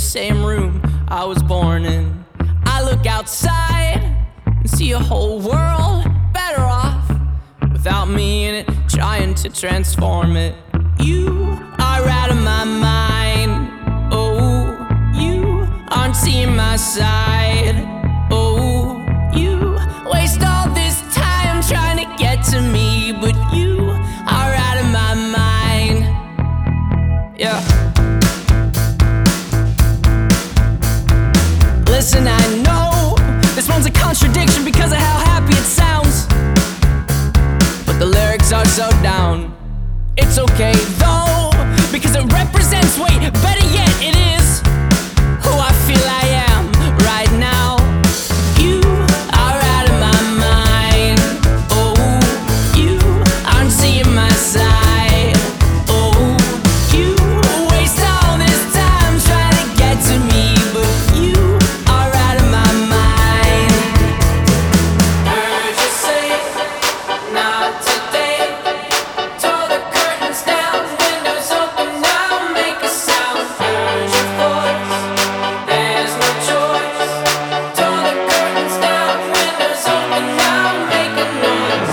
same room I was born in. I look outside and see a whole world better off without me in it, trying to transform it. You are out of my mind. Oh, you aren't seeing my side. Oh, you waste all this time trying to get to me, but you are out of my mind. Yeah. Listen, I know this one's a contradiction because of how happy it sounds, but the lyrics are so down. It's okay though, because it represents, wait, better yet, it is who I feel I am right now. You are out of my mind. Oh, you aren't seeing my side. Oh, you waste all this time trying to get to me, but you are out of my mind. Heard you say, not today. Tore the curtains down, windows open now, make a sound. Heard your voice, there's no choice. Tore the curtains down, windows open now, make a noise.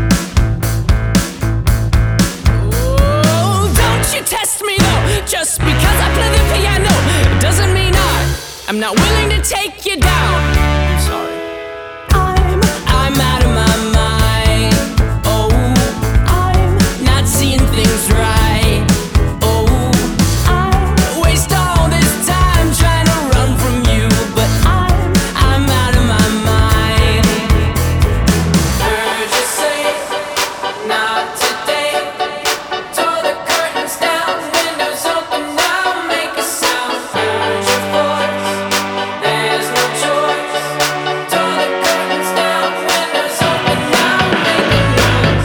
Oh, don't you test me though, just because I play the piano, it doesn't mean I'm not willing to take you down. I'm sorry. I'm out of my mind. Oh, I'm not seeing things right. Oh, I waste all this time trying to run from you, but I'm out of my mind. Heard you say, not today. Tore the curtains down, windows open now, make a sound. Heard your voice, there's no choice. Tore the curtains down, windows open now, make a noise.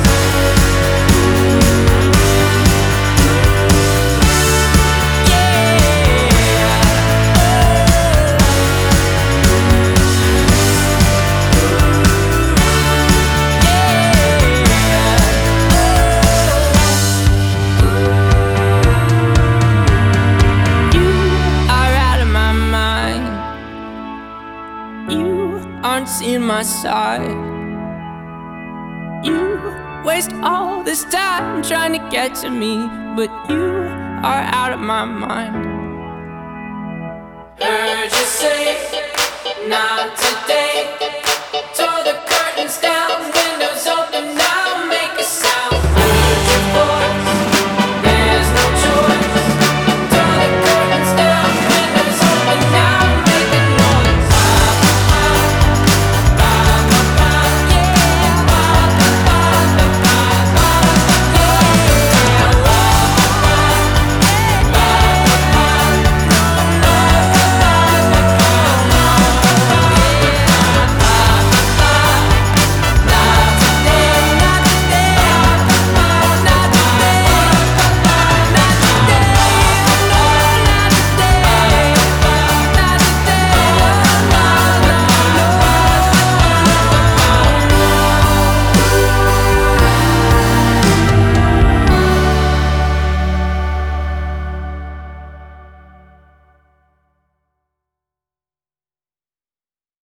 You are out of my mind. You aren't seeing my side. You waste all this time trying to get to me, but you are out of my mind. Heard you say, not today.